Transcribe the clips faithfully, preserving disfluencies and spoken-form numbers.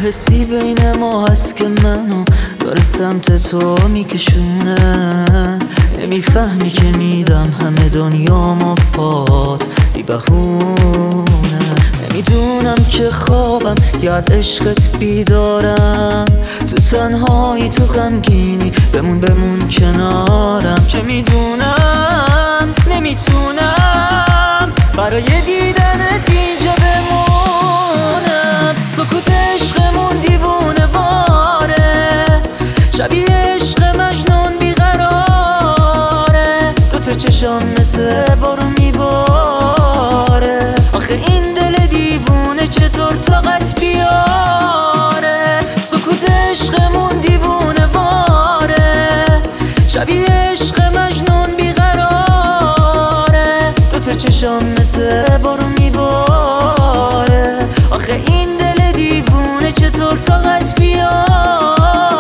حسی بین ما هست که منو داره سمت تو میکشونه. نمیفهمی که میدم همه دنیامو پات بی بهونه. نمیدونم که خوابم یا از عشقت بیدارم. تو تنهایی تو غمگینی بمون بمون کنارم. که میدونم نمیتونم برای دیدنت اینجا بمونم. سکوت عشقمون دیوونه واره، شبیه عشق مجنون بیقراره. تو تو چشام مثل بارون میباره. آخه این دل دیوونه چطور طاقت بیاره. سکوت عشقمون دیوونه واره، شبیه عشق مجنون بیقراره. تو تو چشام مثل بارون میباره. آخه این دل دیوونه چطور طاقت بیاره.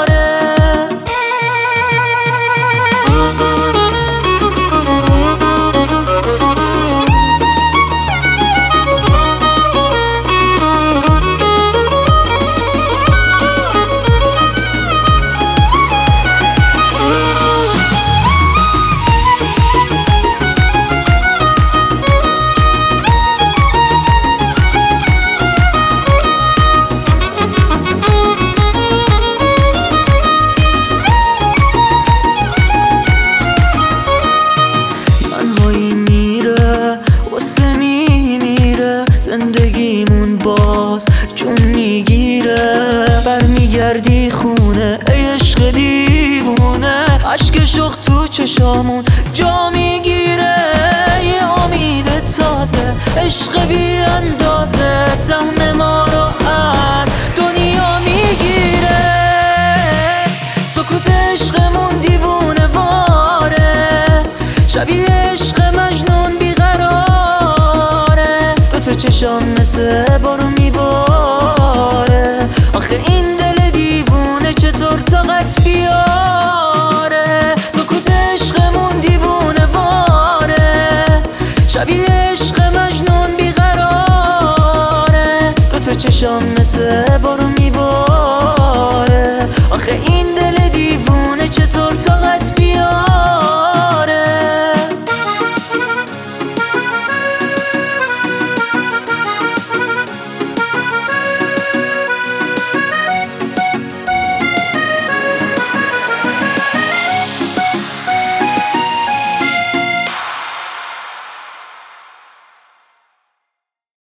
زندگیمون باز جون میگیره. برمیگردی خونه ای عشق دیوونه. عشق شوق تو چشامون جا میگیره. یه امید تازه عشق بی اندازه سهم ما رو از دنیا میگیره. سکوت عشقمون دیوونه واره، شبیه عشق مجنون بیقراره. تو چشام مثل بارون میباره. آخه این دل دیوونه چطور طاقت بیاره. سکوت عشقمون دیوونه واره، شبیه عشق مجنون بیقراره. تو تو چشام مثل بارون